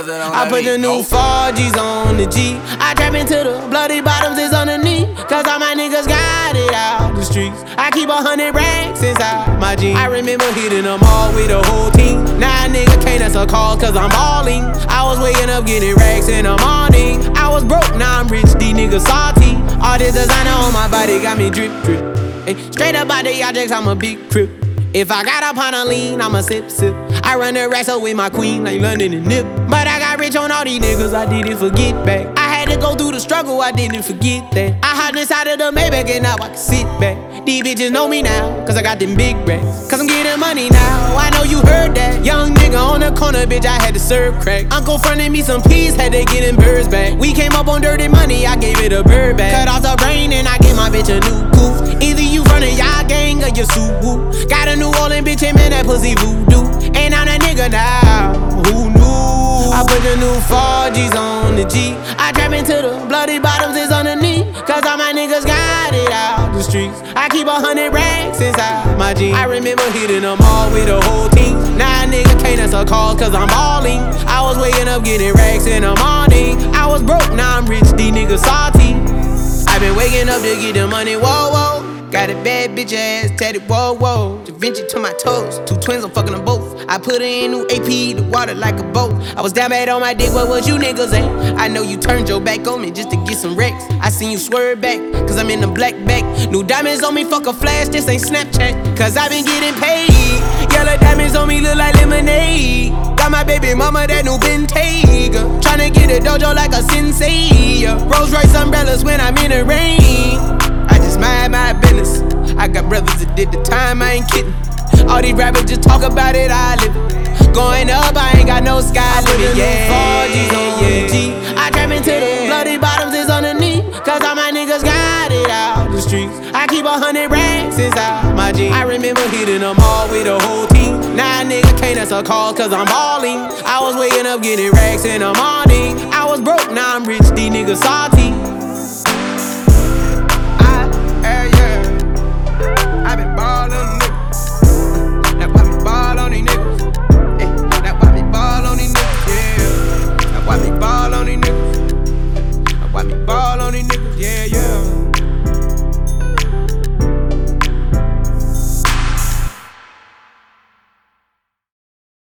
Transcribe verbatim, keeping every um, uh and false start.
I put the new four G's on the G. I trap into the bloody bottoms is underneath. Cause all my niggas got it out the streets. I keep a hundred racks inside my jeans. I remember hitting them all with the whole team. Now a nigga can't answer calls cause I'm balling. I was waking up getting racks in the morning. I was broke, now I'm rich, these niggas salty. All this designer on my body got me drip drip. Ay, straight up out the objects, I'm a big crip. If I got up on a lean, I'ma sip, sip. I run the racks up with my queen like London and Nip. But I got rich on all these niggas, I didn't forget back. I had to go through the struggle, I didn't forget that. I hopped inside of the Maybach and now I can sit back. These bitches know me now, cause I got them big racks. Cause I'm getting money now, I know you heard that. Young nigga on the corner, bitch, I had to serve crack. Uncle fronted me some peas, had to get them birds back. We came up on dirty money, I gave it a bird back. Cut off the brain and I gave my bitch a new goof. Either you running y'all gang or you Subaru. Got a New Orleans bitch, and man, that pussy voodoo. And I'm that nigga now, who knew? I put the new four G's on the G. I trap into the bloody bottoms is underneath. Cause all my niggas got it out the streets. I keep a hundred racks inside my jeans. I remember hitting them all with the whole team. Now a nigga can't answer calls cause I'm balling. I was waking up getting racks in the morning. I was broke, now I'm rich, these niggas salty. I been waking up to get the money, whoa, whoa. Got a bad bitch ass tatted, whoa, whoa. Da Vinci to my toes, two twins, I'm fucking them both. I put her in new A P, the water like a boat. I was down bad on my dick, what was you niggas at? I know you turned your back on me just to get some wrecks. I seen you swerve back, cause I'm in the black back. New diamonds on me, fuck a flash, this ain't Snapchat. Cause I been getting paid. Yellow diamonds on me look like lemonade. Got my baby mama that new Bentayga. Tryna get a dojo like a sensei. Rolls Royce umbrellas when I'm in the rain. I just mind my business. I got brothers that did the time, I ain't kidding. All these rappers just talk about it, I live it. Going up, I ain't got no sky limit. Yeah, four G's on the G. I trap into the bloody bottoms is underneath. Cause all my niggas got it out the streets. I keep a hundred racks inside my jeans. I remember hitting them all with the whole team. Now a nigga can't answer calls cause I'm balling. I was waking up getting racks in the morning. I was broke, now I'm rich, these niggas salty.